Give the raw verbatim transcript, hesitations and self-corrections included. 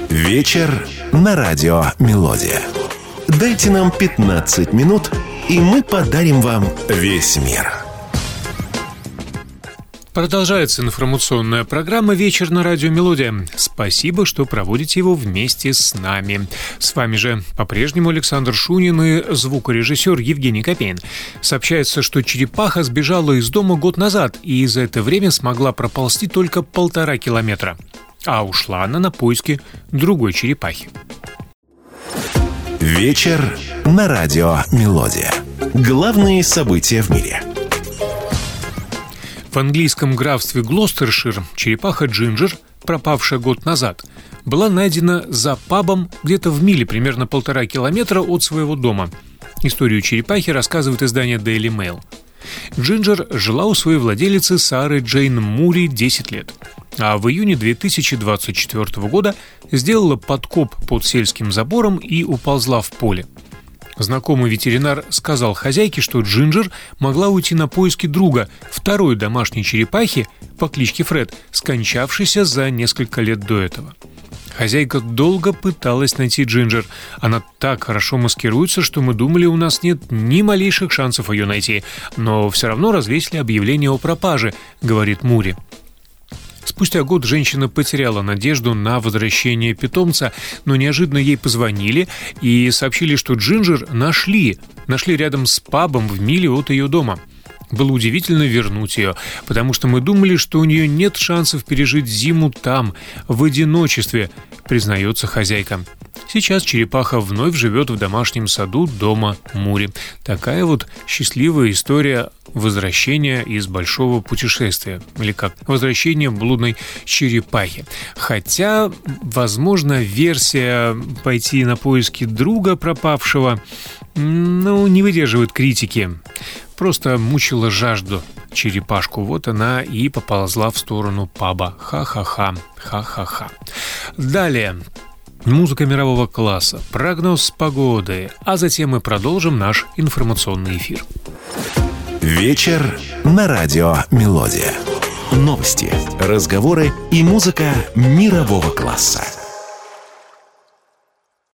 Вечер на радио «Мелодия». Дайте нам пятнадцать минут, и мы подарим вам весь мир. Продолжается информационная программа «Вечер на радио «Мелодия». Спасибо, что проводите его вместе с нами. С вами же по-прежнему Александр Шунин и звукорежиссер Евгений Копейн. Сообщается, что черепаха сбежала из дома год назад и за это время смогла проползти только полтора километра. А ушла она на поиски другой черепахи. Вечер на радио «Мелодия». Главные события в мире. В английском графстве Глостершир черепаха Джинджер, пропавшая год назад, была найдена за пабом где-то в миле, примерно полтора километра от своего дома. Историю черепахи рассказывает издание Daily Mail. Джинджер жила у своей владелицы Сары Джейн Мури десять лет, а в июне две тысячи двадцать четвёртого года сделала подкоп под сельским забором и уползла в поле. Знакомый ветеринар сказал хозяйке, что Джинджер могла уйти на поиски друга, второй домашней черепахи по кличке Фред, скончавшейся за несколько лет до этого. Хозяйка долго пыталась найти Джинджер. Она так хорошо маскируется, что мы думали, у нас нет ни малейших шансов ее найти, но все равно развесили объявление о пропаже, говорит Мури. Спустя год женщина потеряла надежду на возвращение питомца, но неожиданно ей позвонили и сообщили, что Джинджер нашли, нашли рядом с пабом в миле от ее дома. Было удивительно вернуть ее, потому что мы думали, что у нее нет шансов пережить зиму там, в одиночестве, признается хозяйка. Сейчас черепаха вновь живет в домашнем саду дома Мури. Такая вот счастливая история возвращения из большого путешествия, или как возвращение блудной черепахи. Хотя, возможно, версия пойти на поиски друга пропавшего, ну, не выдерживает критики. Просто мучила жажду черепашку. Вот она и поползла в сторону паба. Ха-ха-ха, ха-ха-ха. Далее. Музыка мирового класса, прогноз погоды, а затем мы продолжим наш информационный эфир. Вечер на радио «Мелодия». Новости, разговоры и музыка мирового класса.